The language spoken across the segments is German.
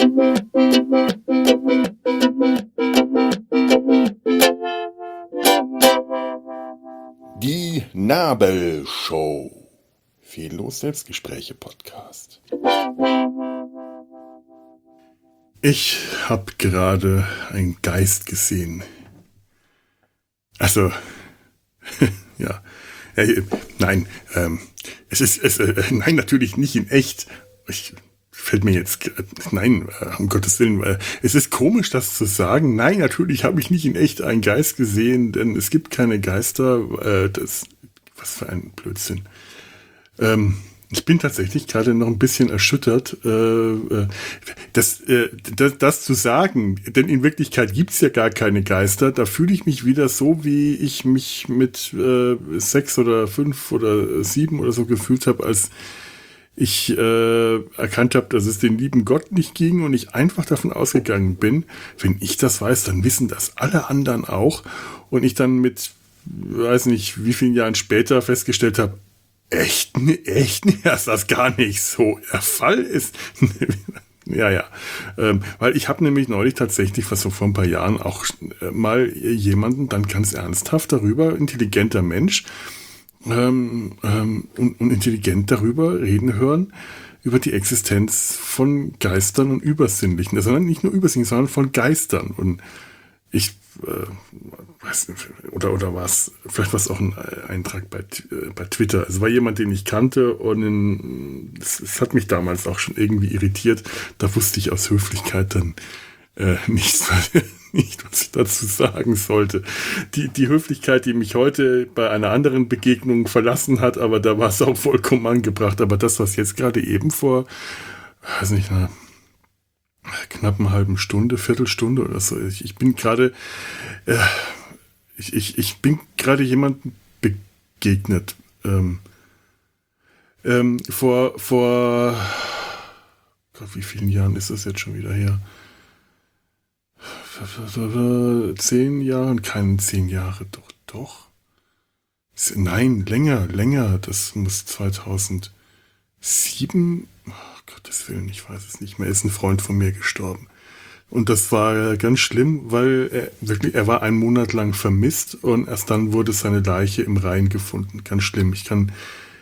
Die Nabelshow. Fehllos Selbstgespräche Podcast. Ich habe gerade einen Geist gesehen. Also, ja. Nein, nein, natürlich nicht in echt. Fällt mir jetzt, nein, um Gottes Willen, es ist komisch, das zu sagen. Nein, natürlich habe ich nicht in echt einen Geist gesehen, denn es gibt keine Geister. Was für ein Blödsinn. Ich bin tatsächlich gerade noch ein bisschen erschüttert, das zu sagen, denn in Wirklichkeit gibt's ja gar keine Geister. Da fühle ich mich wieder so, wie ich mich mit 6 oder 5 oder 7 oder so gefühlt habe, als ich erkannt habe, dass es den lieben Gott nicht ging und ich einfach davon ausgegangen bin, wenn ich das weiß, dann wissen das alle anderen auch. Und ich dann mit, weiß nicht, wie vielen Jahren später festgestellt habe, echt, ist das gar nicht so der Fall ist. Ja. Weil ich habe nämlich neulich tatsächlich, was so vor ein paar Jahren auch mal jemanden dann ganz ernsthaft darüber, intelligenter Mensch, und intelligent darüber reden hören, über die Existenz von Geistern und Übersinnlichen. Sondern nicht nur Übersinnlichen, sondern von Geistern. Und ich weiß nicht, oder war es, vielleicht war es auch ein Eintrag bei Twitter. Es war jemand, den ich kannte und es hat mich damals auch schon irgendwie irritiert. Da wusste ich aus Höflichkeit dann nicht, was ich dazu sagen sollte. Die Höflichkeit, die mich heute bei einer anderen Begegnung verlassen hat, aber da war es auch vollkommen angebracht. Aber das, was jetzt gerade eben vor, weiß nicht, einer knappen halben Stunde, Viertelstunde oder so, ich bin gerade ich bin gerade jemandem begegnet. Vor Gott, wie vielen Jahren ist das jetzt schon wieder her? 10 Jahren, keinen 10 Jahre, doch. Nein, länger. Das muss 2007. Oh, Gottes Willen, ich weiß es nicht mehr. Ist ein Freund von mir gestorben. Und das war ganz schlimm, weil er war 1 Monat lang vermisst und erst dann wurde seine Leiche im Rhein gefunden. Ganz schlimm. Ich kann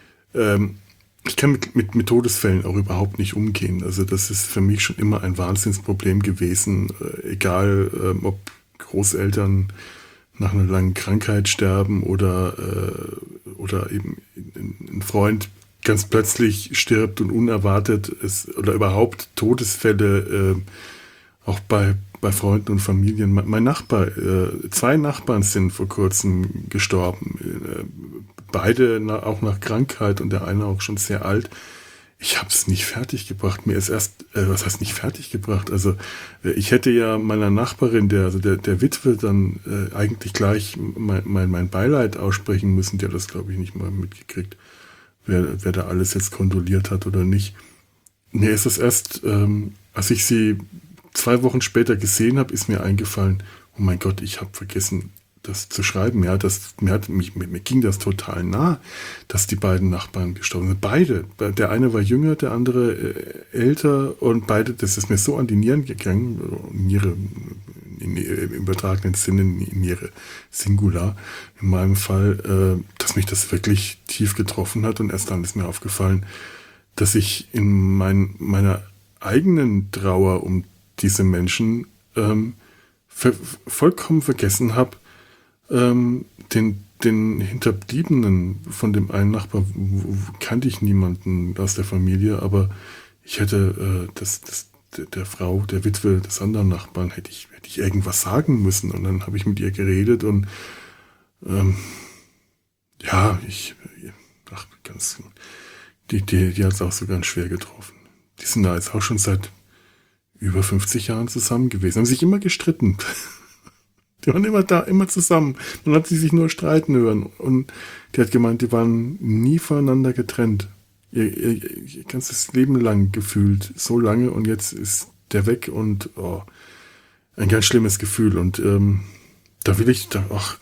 mit Todesfällen auch überhaupt nicht umgehen. Also das ist für mich schon immer ein Wahnsinnsproblem gewesen. Egal, ob Großeltern nach einer langen Krankheit sterben oder eben ein Freund ganz plötzlich stirbt und unerwartet oder überhaupt Todesfälle auch bei Freunden und Familien. Mein Nachbar, 2 Nachbarn sind vor kurzem gestorben. Beide auch nach Krankheit und der eine auch schon sehr alt. Ich habe es nicht fertiggebracht. Mir ist erst, was heißt nicht fertiggebracht? Also ich hätte ja meiner Nachbarin, der Witwe, dann eigentlich gleich mein Beileid aussprechen müssen. Der hat das, glaube ich, nicht mal mitgekriegt, wer da alles jetzt kondoliert hat oder nicht. Mir ist es erst, als ich sie 2 Wochen später gesehen habe, ist mir eingefallen, oh mein Gott, ich habe vergessen, das zu schreiben. Ja, mir ging das total nah, dass die beiden Nachbarn gestorben sind. Beide. Der eine war jünger, der andere älter und beide, das ist mir so an die Nieren gegangen, Niere im übertragenen Sinne, Niere Singular, in meinem Fall, dass mich das wirklich tief getroffen hat und erst dann ist mir aufgefallen, dass ich in meiner eigenen Trauer um diese Menschen vollkommen vergessen habe, den Hinterbliebenen von dem einen Nachbar kannte ich niemanden aus der Familie, aber ich hätte der Frau, der Witwe des anderen Nachbarn, hätte ich irgendwas sagen müssen und dann habe ich mit ihr geredet und die hat es auch so ganz schwer getroffen. Die sind da jetzt auch schon seit über 50 Jahren zusammen gewesen, haben sich immer gestritten. Die waren immer zusammen. Man hat sie sich nur streiten hören. Und die hat gemeint, die waren nie voneinander getrennt. Ihr ganzes Leben lang gefühlt. So lange und jetzt ist der weg und ein ganz schlimmes Gefühl. Und da will ich,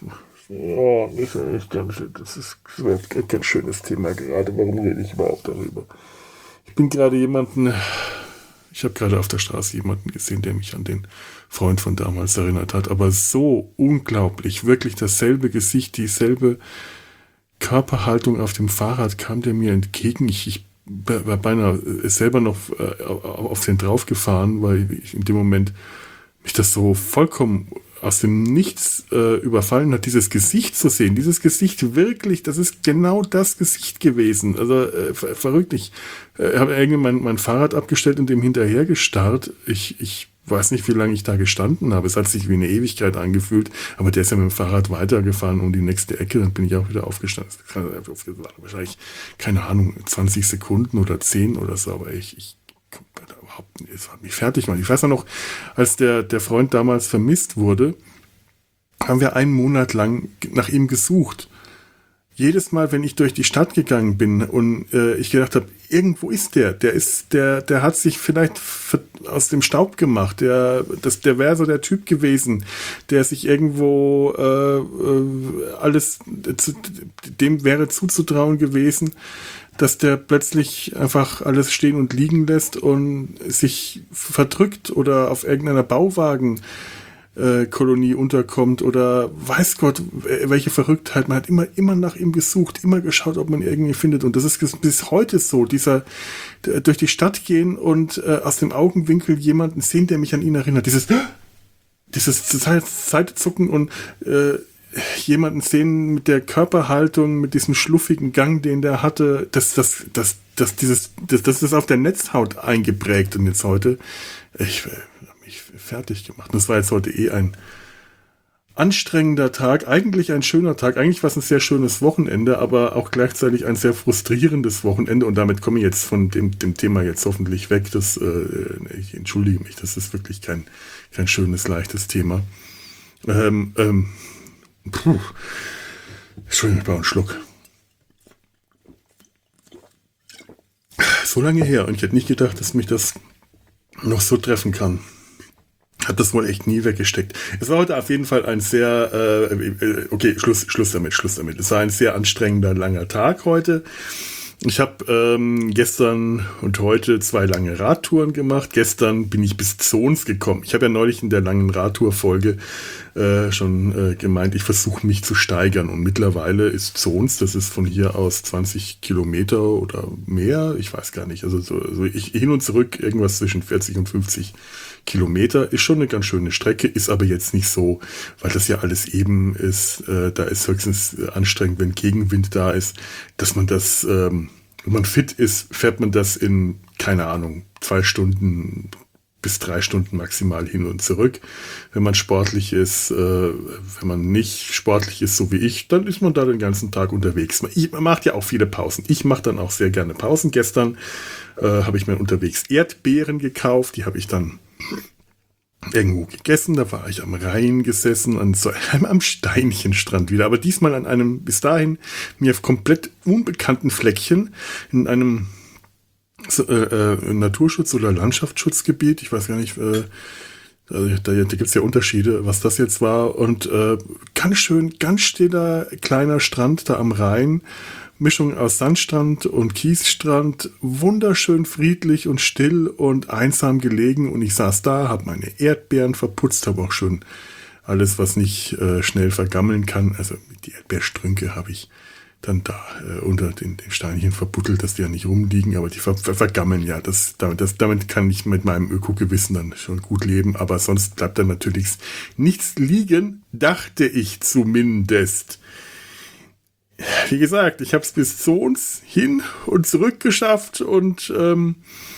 Michael, das ist ein ganz schönes Thema gerade. Warum rede ich überhaupt darüber? Ich bin gerade Ich habe gerade auf der Straße jemanden gesehen, der mich an den Freund von damals erinnert hat. Aber so unglaublich, wirklich dasselbe Gesicht, dieselbe Körperhaltung auf dem Fahrrad kam der mir entgegen. Ich war beinahe selber noch auf den draufgefahren, weil ich in dem Moment mich das so vollkommen aus dem Nichts überfallen hat, dieses Gesicht zu sehen. Dieses Gesicht wirklich, das ist genau das Gesicht gewesen. Also verrückt. Ich habe irgendwann mein Fahrrad abgestellt und dem hinterher gestarrt. Ich weiß nicht, wie lange ich da gestanden habe. Es hat sich wie eine Ewigkeit angefühlt, aber der ist ja mit dem Fahrrad weitergefahren um die nächste Ecke, dann bin ich auch wieder aufgestanden. Das war wahrscheinlich, keine Ahnung, 20 Sekunden oder 10 oder so, aber ich überhaupt nicht, es hat mich fertig gemacht. Ich weiß noch, als der Freund damals vermisst wurde, haben wir einen Monat lang nach ihm gesucht. Jedes Mal, wenn ich durch die Stadt gegangen bin und ich gedacht habe, irgendwo ist der hat sich vielleicht aus dem Staub gemacht, der wäre so der Typ gewesen, der sich irgendwo alles, dem wäre zuzutrauen gewesen, dass der plötzlich einfach alles stehen und liegen lässt und sich verdrückt oder auf irgendeiner Bauwagenkolonie unterkommt oder weiß Gott, welche Verrücktheit. Man hat immer nach ihm gesucht, immer geschaut, ob man ihn irgendwie findet. Und das ist bis heute so, dieser durch die Stadt gehen und aus dem Augenwinkel jemanden sehen, der mich an ihn erinnert. Dieses Seitezucken und jemanden sehen mit der Körperhaltung, mit diesem schluffigen Gang, den der hatte, das ist auf der Netzhaut eingeprägt und jetzt heute, ich habe mich fertig gemacht. Das war jetzt heute ein anstrengender Tag, eigentlich ein schöner Tag, eigentlich war es ein sehr schönes Wochenende, aber auch gleichzeitig ein sehr frustrierendes Wochenende und damit komme ich jetzt von dem Thema jetzt hoffentlich weg. Ich entschuldige mich, das ist wirklich kein schönes, leichtes Thema. Entschuldigung, ich brauche einen Schluck. So lange her und ich hätte nicht gedacht, dass mich das noch so treffen kann. Hat das wohl echt nie weggesteckt. Es war heute auf jeden Fall ein sehr, Schluss damit. Es war ein sehr anstrengender, langer Tag heute. Ich habe gestern und heute 2 lange Radtouren gemacht. Gestern bin ich bis Zons gekommen. Ich habe ja neulich in der langen Radtour-Folge schon gemeint, ich versuche mich zu steigern. Und mittlerweile ist Zons, das ist von hier aus 20 Kilometer oder mehr, ich weiß gar nicht. Also so ich hin und zurück irgendwas zwischen 40 und 50 Kilometer ist schon eine ganz schöne Strecke, ist aber jetzt nicht so, weil das ja alles eben ist. Da ist höchstens anstrengend, wenn Gegenwind da ist, dass man das, wenn man fit ist, fährt man das in, keine Ahnung, 2 Stunden bis 3 Stunden maximal hin und zurück. Wenn man sportlich ist, wenn man nicht sportlich ist, so wie ich, dann ist man da den ganzen Tag unterwegs. Man macht ja auch viele Pausen. Ich mache dann auch sehr gerne Pausen. Gestern habe ich mir unterwegs Erdbeeren gekauft, die habe ich dann irgendwo gegessen, da war ich am Rhein gesessen, am Steinchenstrand wieder, aber diesmal an einem bis dahin mir komplett unbekannten Fleckchen in einem Naturschutz- oder Landschaftsschutzgebiet, ich weiß gar nicht, da gibt es ja Unterschiede, was das jetzt war und ganz schön, ganz stiller kleiner Strand da am Rhein, Mischung aus Sandstrand und Kiesstrand, wunderschön friedlich und still und einsam gelegen und ich saß da, habe meine Erdbeeren verputzt, habe auch schon alles, was nicht schnell vergammeln kann, also die Erdbeerstrünke habe ich dann da unter den Steinchen verbuddelt, dass die ja nicht rumliegen, aber die vergammeln ja, damit kann ich mit meinem Öko-Gewissen dann schon gut leben, aber sonst bleibt dann natürlich nichts liegen, dachte ich zumindest. Wie gesagt, ich habe es bis Zons hin und zurück geschafft und am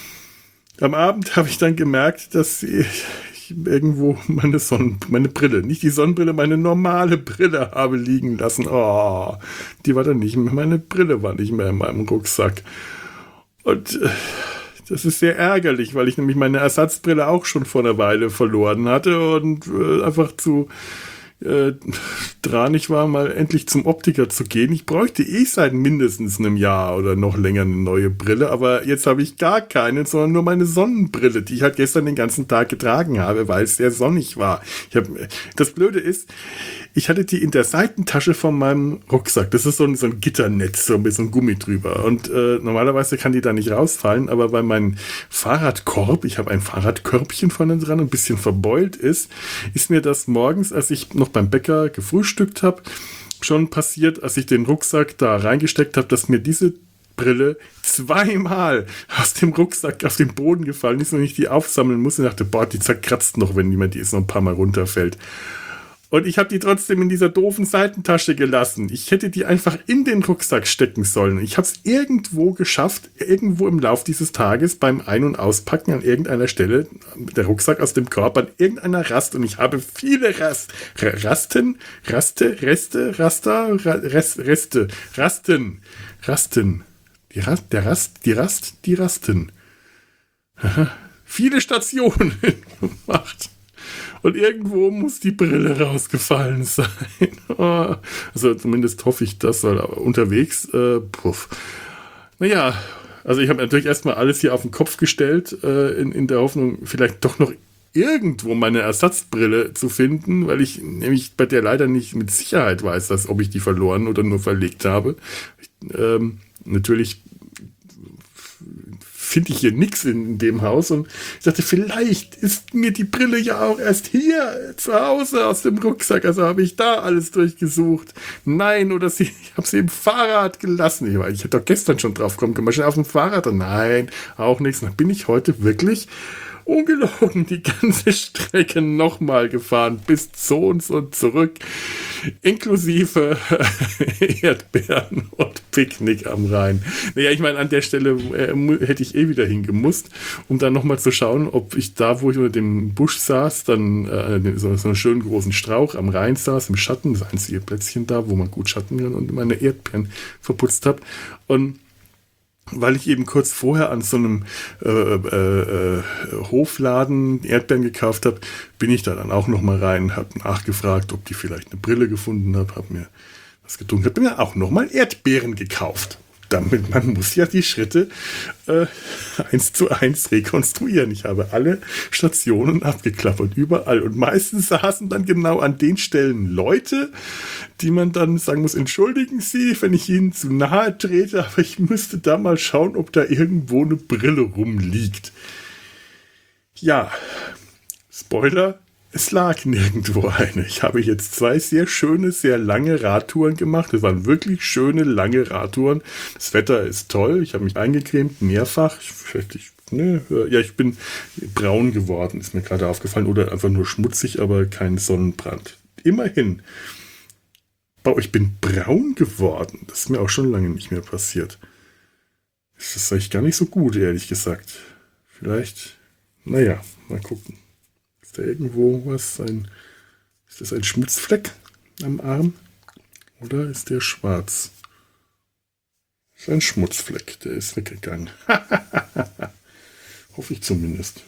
Abend habe ich dann gemerkt, dass ich irgendwo meine Brille, nicht die Sonnenbrille, meine normale Brille habe liegen lassen. Oh, die war dann nicht mehr, meine Brille war nicht mehr in meinem Rucksack. Und das ist sehr ärgerlich, weil ich nämlich meine Ersatzbrille auch schon vor einer Weile verloren hatte und einfach zu äh, dranig war, mal endlich zum Optiker zu gehen. Ich bräuchte seit mindestens einem Jahr oder noch länger eine neue Brille, aber jetzt habe ich gar keine, sondern nur meine Sonnenbrille, die ich halt gestern den ganzen Tag getragen habe, weil es sehr sonnig war. Das Blöde ist, ich hatte die in der Seitentasche von meinem Rucksack. Das ist so ein Gitternetz, so mit so einem Gummi drüber. Und normalerweise kann die da nicht rausfallen, aber bei meinem Fahrradkorb, ich habe ein Fahrradkörbchen vorne dran und ein bisschen verbeult ist mir das morgens, als ich noch beim Bäcker gefrühstückt habe, schon passiert, als ich den Rucksack da reingesteckt habe, dass mir diese Brille zweimal aus dem Rucksack auf den Boden gefallen ist und ich die aufsammeln musste. Ich dachte, boah, die zerkratzt noch, wenn die ist noch ein paar Mal runterfällt. Und ich habe die trotzdem in dieser doofen Seitentasche gelassen. Ich hätte die einfach in den Rucksack stecken sollen. Ich habe es irgendwo geschafft, irgendwo im Lauf dieses Tages beim Ein- und Auspacken an irgendeiner Stelle, der Rucksack aus dem Korb an irgendeiner Rast, und ich habe viele Rasten. Die Rasten. Viele Stationen gemacht. Und irgendwo muss die Brille rausgefallen sein. Also zumindest hoffe ich das, aber unterwegs, Naja, also ich habe natürlich erstmal alles hier auf den Kopf gestellt, in der Hoffnung, vielleicht doch noch irgendwo meine Ersatzbrille zu finden, weil ich nämlich bei der leider nicht mit Sicherheit weiß, ob ich die verloren oder nur verlegt habe. Natürlich finde ich hier nichts in dem Haus und ich dachte, vielleicht ist mir die Brille ja auch erst hier zu Hause aus dem Rucksack, also habe ich da alles durchgesucht. Nein, ich habe sie im Fahrrad gelassen. Ich hätte doch gestern schon drauf kommen können, schon auf dem Fahrrad. Nein, auch nichts. Dann bin ich heute wirklich ungelogen die ganze Strecke nochmal gefahren, bis zu uns und zurück, inklusive Erdbeeren und Picknick am Rhein. Naja, ich meine, an der Stelle hätte ich wieder hingemusst, um dann nochmal zu schauen, ob ich da, wo ich unter dem Busch saß, dann so einen schönen großen Strauch am Rhein saß, im Schatten, das einzige Plätzchen da, wo man gut Schatten kann, und meine Erdbeeren verputzt habe. Und weil ich eben kurz vorher an so einem Hofladen Erdbeeren gekauft habe, bin ich da dann auch noch mal rein, habe nachgefragt, ob die vielleicht eine Brille gefunden haben, habe mir was getrunken, habe mir auch noch mal Erdbeeren gekauft. Damit man muss ja die Schritte 1:1 rekonstruieren. Ich habe alle Stationen abgeklappert, überall. Und meistens saßen dann genau an den Stellen Leute, die man dann sagen muss, entschuldigen Sie, wenn ich Ihnen zu nahe trete, aber ich müsste da mal schauen, ob da irgendwo eine Brille rumliegt. Ja, Spoiler, es lag nirgendwo eine. Ich habe jetzt 2 sehr schöne, sehr lange Radtouren gemacht. Das waren wirklich schöne, lange Radtouren. Das Wetter ist toll. Ich habe mich eingecremt, mehrfach. Ich bin braun geworden, ist mir gerade aufgefallen. Oder einfach nur schmutzig, aber kein Sonnenbrand. Immerhin. Ich bin braun geworden. Das ist mir auch schon lange nicht mehr passiert. Das ist eigentlich gar nicht so gut, ehrlich gesagt. Vielleicht, mal gucken. Ist da irgendwo was? Ist das ein Schmutzfleck am Arm? Oder ist der schwarz? Das ist ein Schmutzfleck, der ist weggegangen. Hoffe ich zumindest.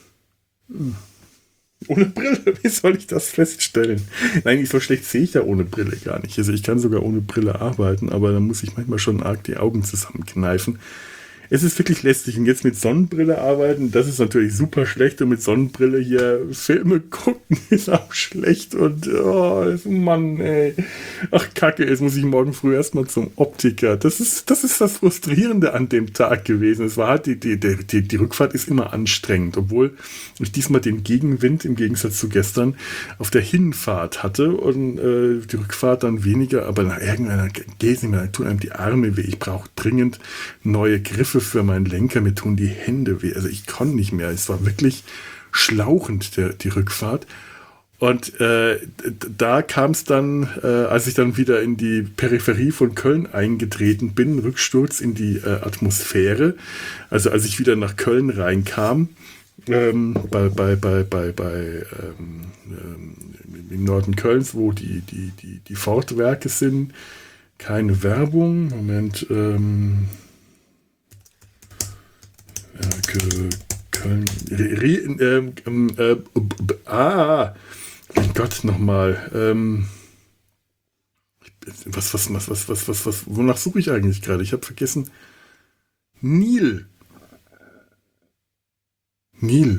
Ohne Brille, wie soll ich das feststellen? Nein, so schlecht sehe ich da ohne Brille gar nicht. Also ich kann sogar ohne Brille arbeiten, aber da muss ich manchmal schon arg die Augen zusammenkneifen. Es ist wirklich lästig. Und jetzt mit Sonnenbrille arbeiten, das ist natürlich super schlecht. Und mit Sonnenbrille hier Filme gucken ist auch schlecht. Und Mann, ey. Ach Kacke, jetzt muss ich morgen früh erstmal zum Optiker. Das ist das Frustrierende an dem Tag gewesen. Es war halt, die Rückfahrt ist immer anstrengend. Obwohl ich diesmal den Gegenwind im Gegensatz zu gestern auf der Hinfahrt hatte. Und die Rückfahrt dann weniger. Aber nach irgendeiner geht es nicht mehr. Tun einem die Arme weh. Ich brauche dringend neue Griffe für meinen Lenker, mir tun die Hände weh. Also ich konnte nicht mehr. Es war wirklich schlauchend, die Rückfahrt. Und da kam es dann, als ich dann wieder in die Peripherie von Köln eingetreten bin, Rücksturz in die Atmosphäre. Also als ich wieder nach Köln reinkam, im Norden Kölns, wo die Ford-Werke sind. Keine Werbung. Moment, Köln. Mein Gott, nochmal. wonach suche ich eigentlich gerade? Ich habe vergessen. Nil. Nil.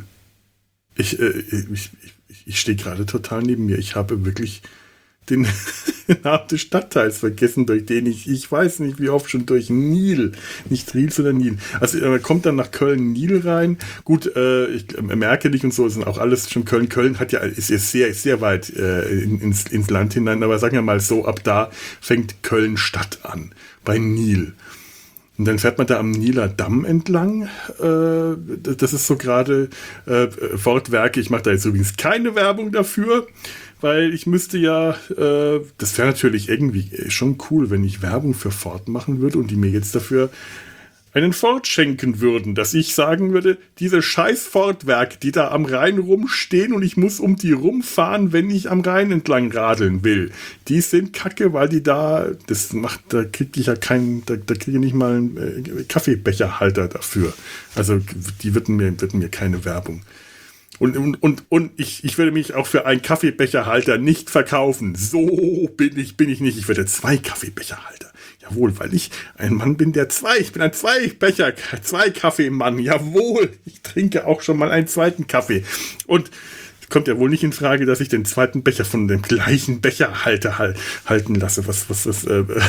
Ich stehe gerade total neben mir. Ich habe wirklich den Namen des Stadtteils vergessen, durch den ich weiß nicht, wie oft schon durch Nil, nicht Riel, sondern Nil. Also man kommt dann nach Köln-Nil rein. Gut, ich merke nicht und so, sind auch alles schon Köln. Köln ist jetzt sehr, sehr weit ins Land hinein, aber sagen wir mal so, ab da fängt Köln-Stadt an, bei Nil. Und dann fährt man da am Nieler Damm entlang. Das ist so gerade Fortwerke. Ich mache da jetzt übrigens keine Werbung dafür, weil ich müsste ja, das wäre natürlich irgendwie schon cool, wenn ich Werbung für Ford machen würde und die mir jetzt dafür einen Ford schenken würden, dass ich sagen würde, diese scheiß Fordwerke, die da am Rhein rumstehen und ich muss um die rumfahren, wenn ich am Rhein entlang radeln will, die sind kacke, weil die da kriege ich ja da kriege ich nicht mal einen Kaffeebecherhalter dafür. Also die würden mir keine Werbung. Und ich würde mich auch für einen Kaffeebecherhalter nicht verkaufen. So bin ich nicht. Ich würde 2 Kaffeebecherhalter. Jawohl, weil ich ein Mann bin, ich bin ein 2-Kaffeemann. Jawohl, ich trinke auch schon mal einen zweiten Kaffee. Und es kommt ja wohl nicht in Frage, dass ich den zweiten Becher von dem gleichen Becherhalter halten lasse. Das ist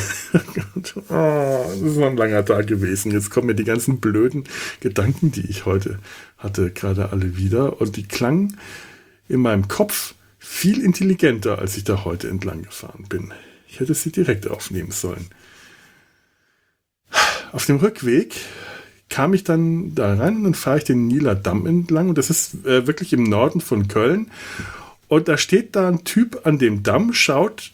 ein langer Tag gewesen. Jetzt kommen mir die ganzen blöden Gedanken, die ich heute hatte, gerade alle wieder. Und die klangen in meinem Kopf viel intelligenter, als ich da heute entlang gefahren bin. Ich hätte sie direkt aufnehmen sollen. Auf dem Rückweg kam ich dann da ran und fahre ich den Nieler Damm entlang. Und das ist wirklich im Norden von Köln. Und da steht da ein Typ an dem Damm, schaut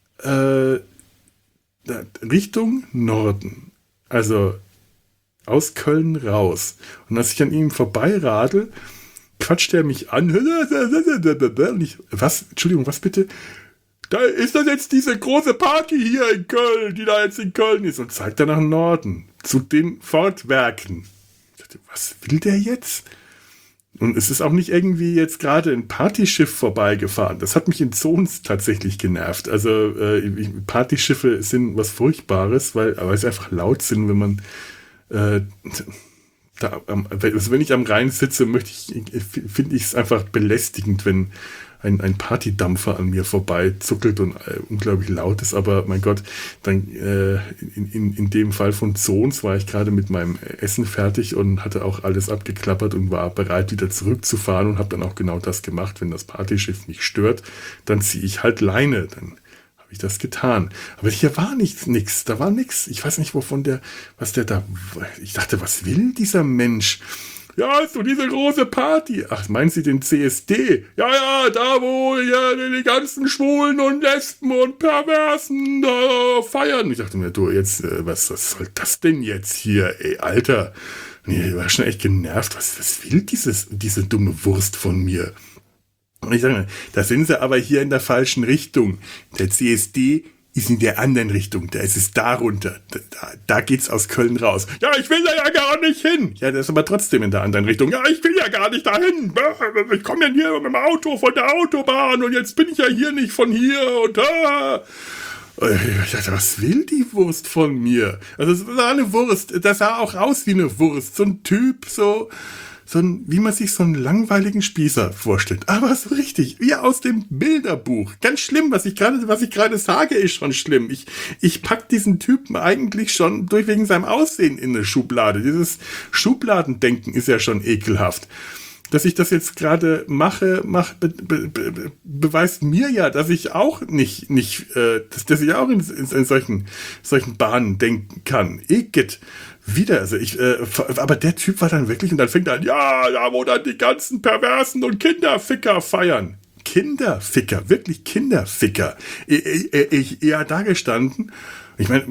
Richtung Norden. Also aus Köln raus. Und als ich an ihm vorbeiradel, quatscht er mich an. Und ich, was? Entschuldigung, was bitte? Da ist das jetzt diese große Party hier in Köln, die da jetzt in Köln ist. Und zeigt er nach Norden, zu den Fortwerken. Ich dachte, was will der jetzt? Und es ist auch nicht irgendwie jetzt gerade ein Partyschiff vorbeigefahren. Das hat mich in Zons tatsächlich genervt. Also Partyschiffe sind was Furchtbares, weil sie einfach laut sind, wenn man wenn ich am Rhein sitze, finde ich es einfach belästigend, wenn ein Partydampfer an mir vorbei zuckelt und unglaublich laut ist. Aber mein Gott, dann in dem Fall von Zons war ich gerade mit meinem Essen fertig und hatte auch alles abgeklappert und war bereit, wieder zurückzufahren und habe dann auch genau das gemacht. Wenn das Partyschiff mich stört, dann ziehe ich halt Leine. Dann habe ich das getan. Aber hier war nichts. Da war nichts. Ich weiß nicht, ich dachte, was will dieser Mensch? Ja, so diese große Party. Ach, meinen Sie den CSD? Ja, da wo ja die ganzen Schwulen und Lesben und Perversen da feiern. Ich dachte mir, du, jetzt, was soll das denn jetzt hier, ey, Alter? Nee, ich war schon echt genervt. Was will diese dumme Wurst von mir? Und ich sage mir, da sind sie aber hier in der falschen Richtung. Der CSD ist in der anderen Richtung, da ist es darunter, da geht's aus Köln raus. Ja, ich will da ja gar nicht hin. Ja, das ist aber trotzdem in der anderen Richtung. Ja, ich will ja gar nicht dahin. Ich komme ja hier mit dem Auto von der Autobahn und jetzt bin ich ja hier nicht von hier und da. Ich dachte, was will die Wurst von mir? Also es war eine Wurst, das sah auch aus wie eine Wurst. So ein Typ, wie man sich so einen langweiligen Spießer vorstellt. Aber so richtig, wie aus dem Bilderbuch. Ganz schlimm, was ich gerade sage, ist schon schlimm. Ich pack diesen Typen eigentlich schon wegen seinem Aussehen in eine Schublade. Dieses Schubladendenken ist ja schon ekelhaft. Dass ich das jetzt gerade mache, beweist mir ja, dass ich auch dass ich auch in solchen Bahnen denken kann. Wieder, also aber der Typ war dann wirklich, und dann fängt er an, ja, da wo dann die ganzen Perversen und Kinderficker feiern. Kinderficker, wirklich Kinderficker. Er da gestanden, ich meine,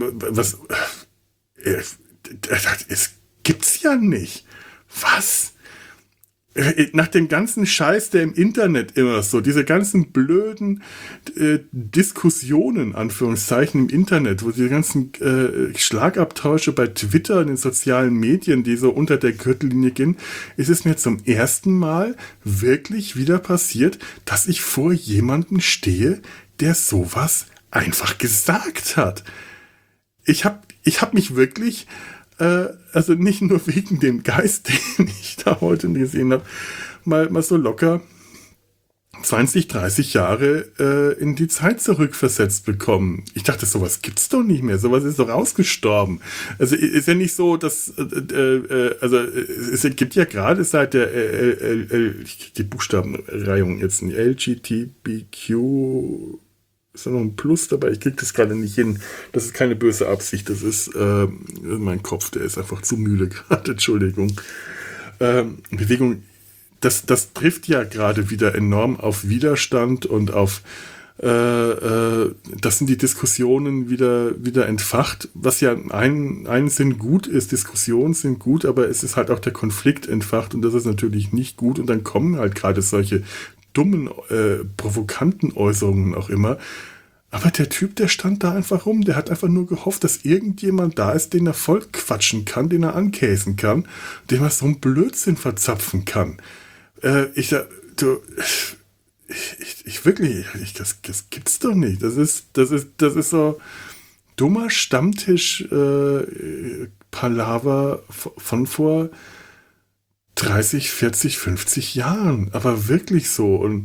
es gibt's ja nicht. Was? Nach dem ganzen Scheiß, der im Internet immer so, diese ganzen blöden Diskussionen, Anführungszeichen, im Internet, wo die ganzen Schlagabtausche bei Twitter und den sozialen Medien, die so unter der Gürtellinie gehen, ist es mir zum ersten Mal wirklich wieder passiert, dass ich vor jemandem stehe, der sowas einfach gesagt hat. Ich hab mich wirklich, also nicht nur wegen dem Geist, den ich da heute gesehen habe, mal so locker 20, 30 Jahre in die Zeit zurückversetzt bekommen. Ich dachte, sowas gibt's doch nicht mehr. Sowas ist doch ausgestorben. Also ist ja nicht so, dass also es gibt ja gerade seit der die Buchstabenreihung jetzt ein LGBTQ, ist da noch ein Plus dabei? Ich krieg das gerade nicht hin. Das ist keine böse Absicht. Das ist mein Kopf, der ist einfach zu müde gerade. Entschuldigung. Bewegung. Das trifft ja gerade wieder enorm auf Widerstand und auf das sind die Diskussionen wieder entfacht, was ja einen Sinn gut ist, Diskussionen sind gut, aber es ist halt auch der Konflikt entfacht und das ist natürlich nicht gut und dann kommen halt gerade solche dummen, provokanten Äußerungen auch immer. Aber der Typ, der stand da einfach rum, der hat einfach nur gehofft, dass irgendjemand da ist, den er voll quatschen kann, den er ankäsen kann, dem er so einen Blödsinn verzapfen kann. Ich wirklich, das gibt's doch nicht. Das ist so dummer Stammtisch Palaver von vor 30, 40, 50 Jahren. Aber wirklich so. Und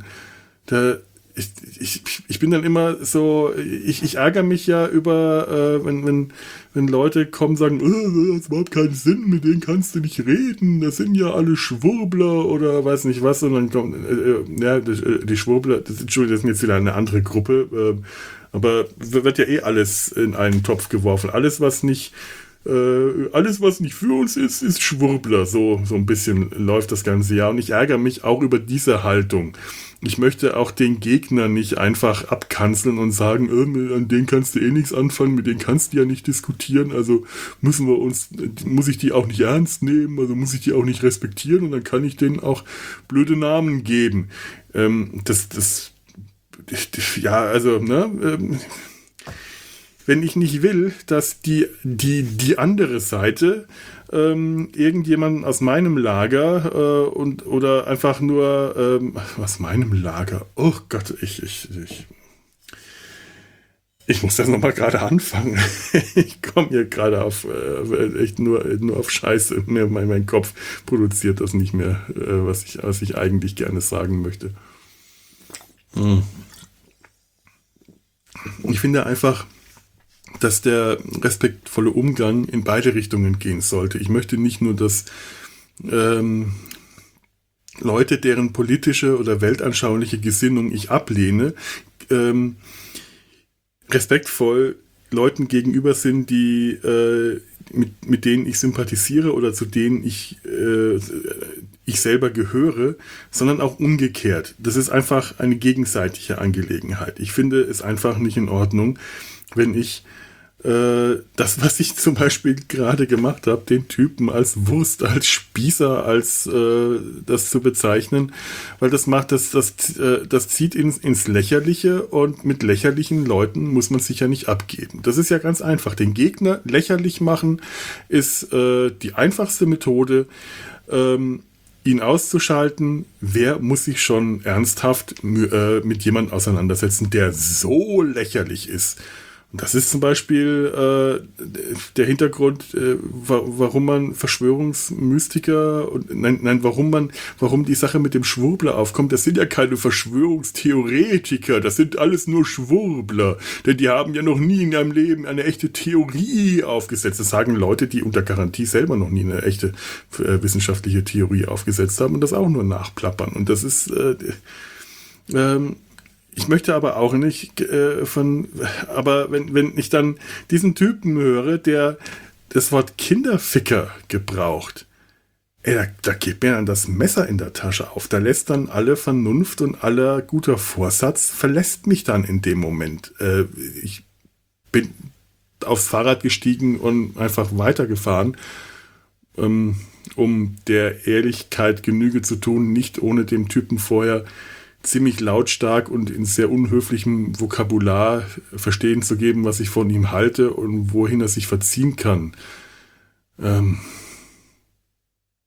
ich bin dann immer so, ich ärgere mich ja über, wenn Leute kommen und sagen, das hat überhaupt keinen Sinn, mit denen kannst du nicht reden, das sind ja alle Schwurbler oder weiß nicht was, und dann kommt, die Schwurbler, Entschuldigung, das ist jetzt wieder eine andere Gruppe, aber wird ja eh alles in einen Topf geworfen. Alles, was nicht für uns ist Schwurbler. So ein bisschen läuft das ganze Jahr. Und ich ärgere mich auch über diese Haltung. Ich möchte auch den Gegner nicht einfach abkanzeln und sagen, an denen kannst du eh nichts anfangen, mit denen kannst du ja nicht diskutieren, also muss ich die auch nicht ernst nehmen, also muss ich die auch nicht respektieren und dann kann ich denen auch blöde Namen geben. Wenn ich nicht will, dass die andere Seite irgendjemanden aus meinem Lager oder einfach nur aus meinem Lager. Oh Gott, ich muss das nochmal gerade anfangen. Ich komme hier gerade auf echt nur auf Scheiße. Mein Kopf produziert das nicht mehr, was ich eigentlich gerne sagen möchte. Ich finde einfach, dass der respektvolle Umgang in beide Richtungen gehen sollte. Ich möchte nicht nur, dass Leute, deren politische oder weltanschauliche Gesinnung ich ablehne, respektvoll Leuten gegenüber sind, die mit denen ich sympathisiere oder zu denen ich selber gehöre, sondern auch umgekehrt. Das ist einfach eine gegenseitige Angelegenheit. Ich finde es einfach nicht in Ordnung, wenn ich das, was ich zum Beispiel gerade gemacht habe, den Typen als Wurst, als Spießer, als das zu bezeichnen, weil das zieht ins Lächerliche und mit lächerlichen Leuten muss man sich ja nicht abgeben. Das ist ja ganz einfach. Den Gegner lächerlich machen ist die einfachste Methode, ihn auszuschalten. Wer muss sich schon ernsthaft mit jemandem auseinandersetzen, der so lächerlich ist? Und das ist zum Beispiel der Hintergrund, warum man Verschwörungsmystiker warum die Sache mit dem Schwurbler aufkommt. Das sind ja keine Verschwörungstheoretiker, das sind alles nur Schwurbler, denn die haben ja noch nie in ihrem Leben eine echte Theorie aufgesetzt. Das sagen Leute, die unter Garantie selber noch nie eine echte wissenschaftliche Theorie aufgesetzt haben und das auch nur nachplappern. Und das ist ich möchte aber auch nicht aber wenn ich dann diesen Typen höre, der das Wort Kinderficker gebraucht, da geht mir dann das Messer in der Tasche auf. Da lässt dann alle Vernunft und aller guter Vorsatz verlässt mich dann in dem Moment. Ich bin aufs Fahrrad gestiegen und einfach weitergefahren, um der Ehrlichkeit Genüge zu tun, nicht ohne dem Typen vorher ziemlich lautstark und in sehr unhöflichem Vokabular verstehen zu geben, was ich von ihm halte und wohin er sich verziehen kann.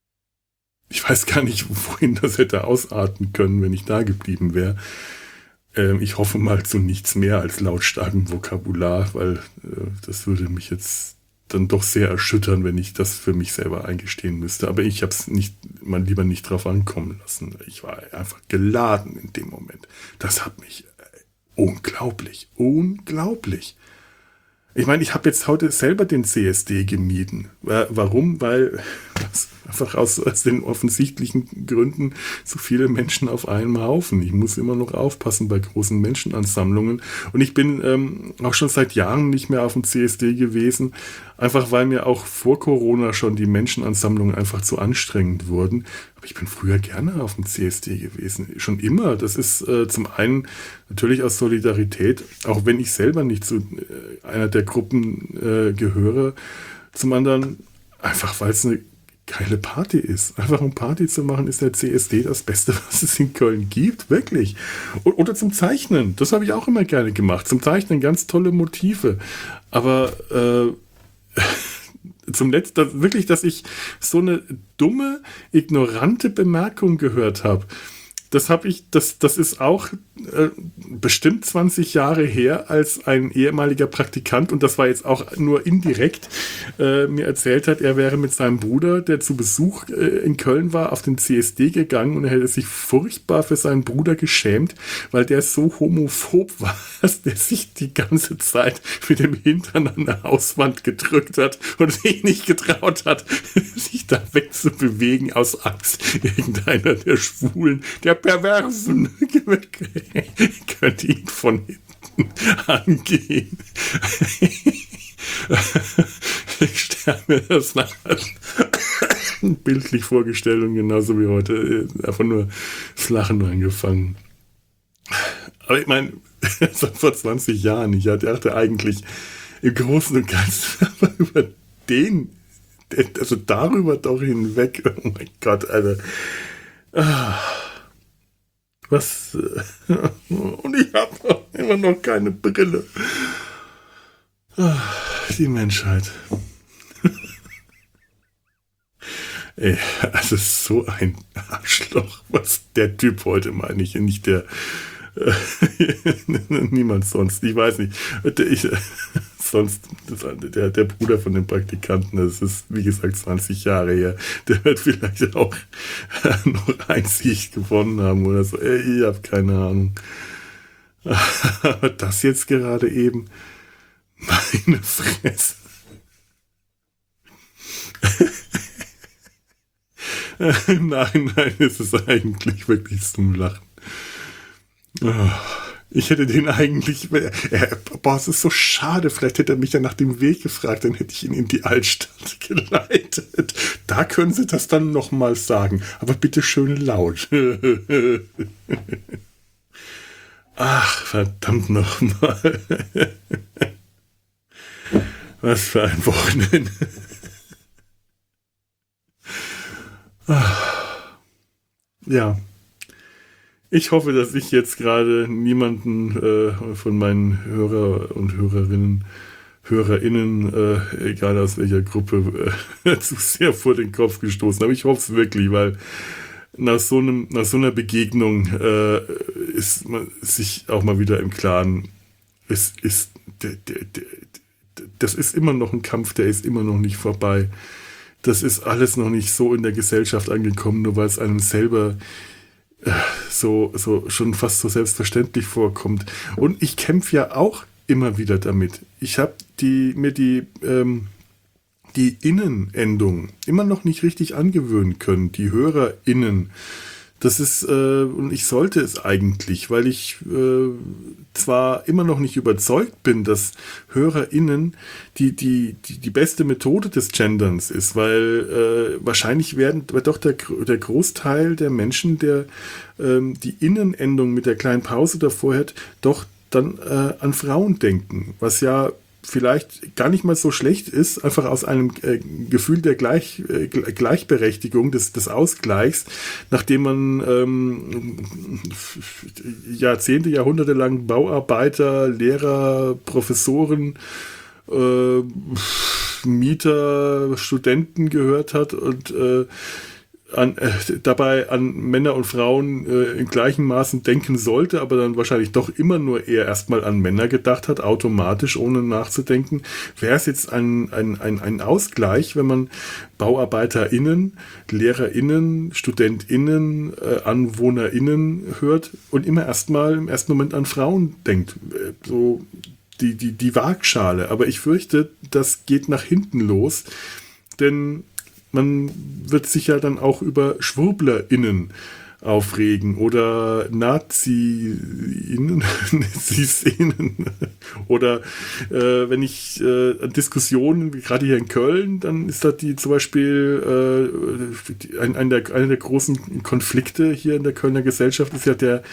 Ich weiß gar nicht, wohin das hätte ausarten können, wenn ich da geblieben wäre. Ich hoffe mal zu nichts mehr als lautstarkem Vokabular, weil das würde mich jetzt dann doch sehr erschüttern, wenn ich das für mich selber eingestehen müsste. Aber ich habe es mal lieber nicht drauf ankommen lassen. Ich war einfach geladen in dem Moment. Das hat mich unglaublich. Ich meine, ich habe jetzt heute selber den CSD gemieden. Warum? Weil einfach aus den offensichtlichen Gründen so viele Menschen auf einem Haufen. Ich muss immer noch aufpassen bei großen Menschenansammlungen. Und ich bin auch schon seit Jahren nicht mehr auf dem CSD gewesen, einfach weil mir auch vor Corona schon die Menschenansammlungen einfach zu anstrengend wurden. Aber ich bin früher gerne auf dem CSD gewesen. Schon immer. Das ist zum einen natürlich aus Solidarität, auch wenn ich selber nicht zu einer der Gruppen gehöre. Zum anderen einfach, weil es eine geile Party ist. Einfach um Party zu machen, ist der CSD das Beste, was es in Köln gibt. Wirklich. Oder zum Zeichnen. Das habe ich auch immer gerne gemacht. Zum Zeichnen ganz tolle Motive. Aber zum Letzten wirklich, dass ich so eine dumme, ignorante Bemerkung gehört habe. Das ist auch bestimmt 20 Jahre her, als ein ehemaliger Praktikant, und das war jetzt auch nur indirekt, mir erzählt hat, er wäre mit seinem Bruder, der zu Besuch in Köln war, auf den CSD gegangen, und er hätte sich furchtbar für seinen Bruder geschämt, weil der so homophob war, dass der sich die ganze Zeit mit dem Hintern an der Hauswand gedrückt hat und sich nicht getraut hat, sich da wegzubewegen aus Angst, irgendeiner der Schwulen, der Perversen könnte ihn von hinten angehen. Ich stelle mir das nachher bildlich vorgestellt und genauso wie heute einfach nur das Lachen angefangen. Aber ich meine, das war vor 20 Jahren. Ich dachte eigentlich im Großen und Ganzen aber über also darüber doch hinweg. Oh mein Gott, Alter. Was? Und ich habe immer noch keine Brille. Die Menschheit. Ey, also so ein Arschloch, was der Typ heute, meine ich, nicht der niemand sonst, ich weiß nicht. Sonst, der Bruder von dem Praktikanten, das ist, wie gesagt, 20 Jahre her, der wird vielleicht auch noch ein Sieg gewonnen haben oder so. Ich habe keine Ahnung. Aber das jetzt gerade eben, meine Fresse. Nein, es ist eigentlich wirklich zum Lachen. Ich hätte den eigentlich... Boah, es ist so schade. Vielleicht hätte er mich ja nach dem Weg gefragt, dann hätte ich ihn in die Altstadt geleitet. Da können Sie das dann nochmal sagen. Aber bitte schön laut. Ach, verdammt nochmal. Was für ein Wochenende. Ja. Ich hoffe, dass ich jetzt gerade niemanden von meinen Hörer und HörerInnen, egal aus welcher Gruppe, zu sehr vor den Kopf gestoßen habe. Ich hoffe es wirklich, weil nach so einer Begegnung ist man sich auch mal wieder im Klaren, das ist immer noch ein Kampf, der ist immer noch nicht vorbei. Das ist alles noch nicht so in der Gesellschaft angekommen, nur weil es einem selber so schon fast so selbstverständlich vorkommt. Und ich kämpfe ja auch immer wieder damit. Ich habe mir die Innenendung immer noch nicht richtig angewöhnen können, die HörerInnen. Das ist, und ich sollte es eigentlich, weil ich zwar immer noch nicht überzeugt bin, dass HörerInnen die beste Methode des Genderns ist, weil wahrscheinlich wird doch der Großteil der Menschen, der die Innenendung mit der kleinen Pause davor hat, doch dann an Frauen denken, was ja vielleicht gar nicht mal so schlecht ist, einfach aus einem Gefühl der Gleichberechtigung, des Ausgleichs, nachdem man Jahrzehnte, Jahrhunderte lang Bauarbeiter, Lehrer, Professoren, Mieter, Studenten gehört hat und dabei an Männer und Frauen in gleichem Maßen denken sollte, aber dann wahrscheinlich doch immer nur eher erstmal an Männer gedacht hat, automatisch, ohne nachzudenken, wäre es jetzt ein Ausgleich, wenn man BauarbeiterInnen, LehrerInnen, StudentInnen, AnwohnerInnen hört und immer erstmal im ersten Moment an Frauen denkt. So die Waagschale. Aber ich fürchte, das geht nach hinten los, denn man wird sich ja dann auch über SchwurblerInnen aufregen oder Nazi-Innen, oder wenn ich an Diskussionen, gerade hier in Köln, dann ist da zum Beispiel einer der großen Konflikte hier in der Kölner Gesellschaft ist ja der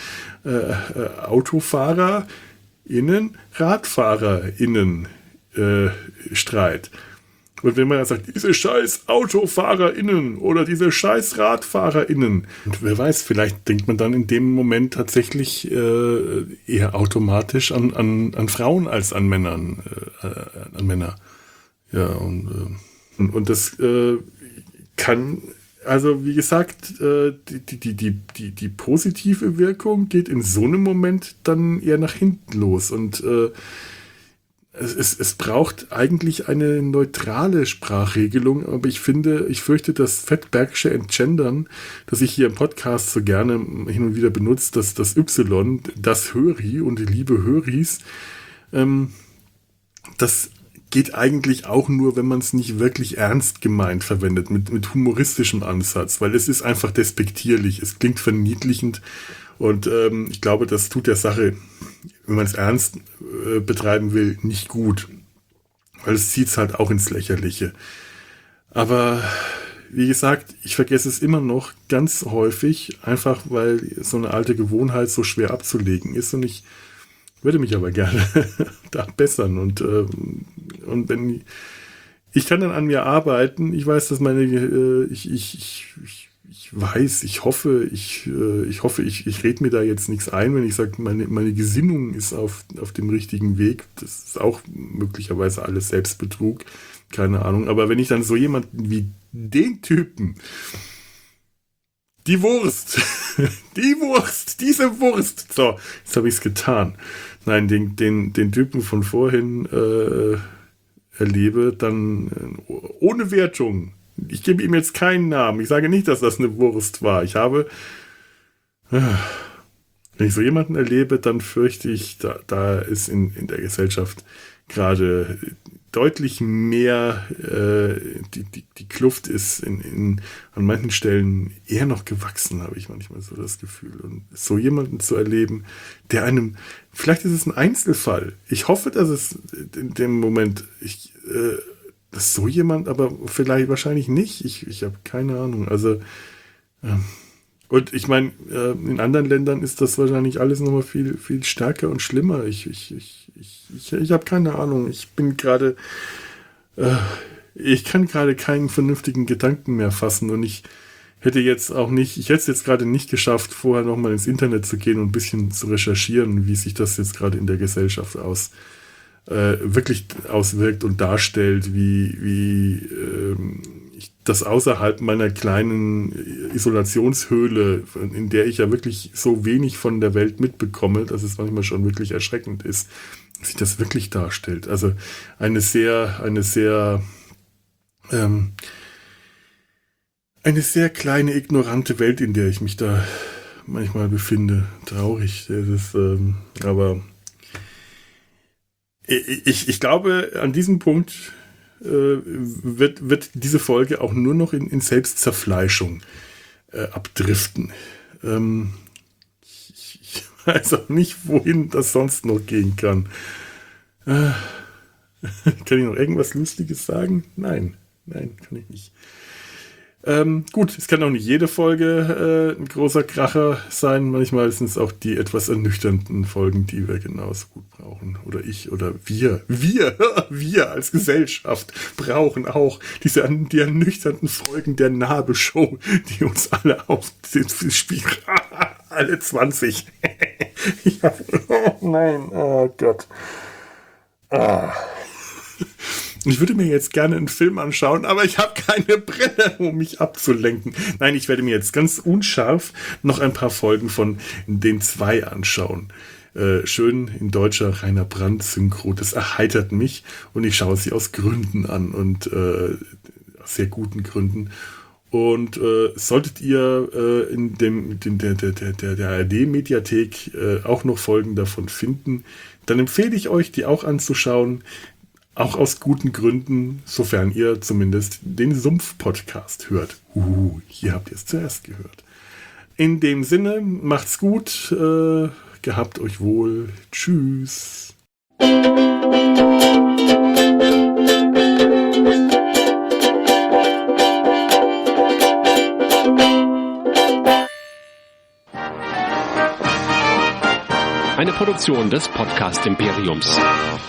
AutofahrerInnen, RadfahrerInnen Streit. Und wenn man dann sagt, diese scheiß AutofahrerInnen oder diese scheiß RadfahrerInnen, und wer weiß, vielleicht denkt man dann in dem Moment tatsächlich eher automatisch an Frauen als an Männern. An Männer. Ja, und das kann, also wie gesagt, die positive Wirkung geht in so einem Moment dann eher nach hinten los. Und es braucht eigentlich eine neutrale Sprachregelung, aber ich fürchte, das Fettbergsche Entgendern, das ich hier im Podcast so gerne hin und wieder benutze, das Y, das Höri und die liebe Höris, das geht eigentlich auch nur, wenn man es nicht wirklich ernst gemeint verwendet, mit humoristischem Ansatz, weil es ist einfach despektierlich, es klingt verniedlichend und ich glaube, das tut der Sache, wenn man es ernst betreiben will, nicht gut. Weil es zieht es halt auch ins Lächerliche. Aber wie gesagt, ich vergesse es immer noch ganz häufig, einfach weil so eine alte Gewohnheit so schwer abzulegen ist. Und ich würde mich aber gerne da bessern. Und wenn ich kann dann an mir arbeiten, ich weiß, dass ich hoffe, ich rede mir da jetzt nichts ein, wenn ich sage, meine Gesinnung ist auf dem richtigen Weg. Das ist auch möglicherweise alles Selbstbetrug, keine Ahnung. Aber wenn ich dann so jemanden wie den Typen, diese Wurst, so, jetzt habe ich es getan. Nein, den Typen von vorhin erlebe, dann ohne Wertung. Ich gebe ihm jetzt keinen Namen. Ich sage nicht, dass das eine Wurst war. Wenn ich so jemanden erlebe, dann fürchte ich, da ist in der Gesellschaft gerade deutlich mehr, die Kluft ist an manchen Stellen eher noch gewachsen, habe ich manchmal so das Gefühl. Und so jemanden zu erleben, der einem, vielleicht ist es ein Einzelfall. Ich hoffe, dass es in dem Moment, dass so jemand, aber vielleicht wahrscheinlich nicht. Ich habe keine Ahnung. Also, und ich meine, in anderen Ländern ist das wahrscheinlich alles nochmal viel, viel stärker und schlimmer. Ich habe keine Ahnung. Ich kann gerade keinen vernünftigen Gedanken mehr fassen und ich hätte es jetzt gerade nicht geschafft, vorher nochmal ins Internet zu gehen und ein bisschen zu recherchieren, wie sich das jetzt gerade in der Gesellschaft wirklich auswirkt und darstellt, wie ich das außerhalb meiner kleinen Isolationshöhle, in der ich ja wirklich so wenig von der Welt mitbekomme, dass es manchmal schon wirklich erschreckend ist, wie sich das wirklich darstellt. Also eine sehr kleine, ignorante Welt, in der ich mich da manchmal befinde. Traurig. Aber ich glaube, an diesem Punkt wird diese Folge auch nur noch in Selbstzerfleischung abdriften. Ich weiß auch nicht, wohin das sonst noch gehen kann. Kann ich noch irgendwas Lustiges sagen? Nein, kann ich nicht. Gut, es kann auch nicht jede Folge ein großer Kracher sein. Manchmal sind es auch die etwas ernüchternden Folgen, die wir genauso gut brauchen. Oder ich oder wir als Gesellschaft brauchen auch die ernüchternden Folgen der Nabelshow, die uns alle auf den Spiel alle 20. Oh nein, oh Gott. Ich würde mir jetzt gerne einen Film anschauen, aber ich habe keine Brille, um mich abzulenken. Nein, ich werde mir jetzt ganz unscharf noch ein paar Folgen von den 2 anschauen. Schön in deutscher Rainer Brandt Synchro. Das erheitert mich und ich schaue sie aus Gründen an und aus sehr guten Gründen. Und solltet ihr in der ARD-Mediathek auch noch Folgen davon finden, dann empfehle ich euch, die auch anzuschauen. Auch aus guten Gründen, sofern ihr zumindest den Sumpf-Podcast hört. Hier habt ihr es zuerst gehört. In dem Sinne, macht's gut, gehabt euch wohl. Tschüss. Eine Produktion des Podcast Imperiums.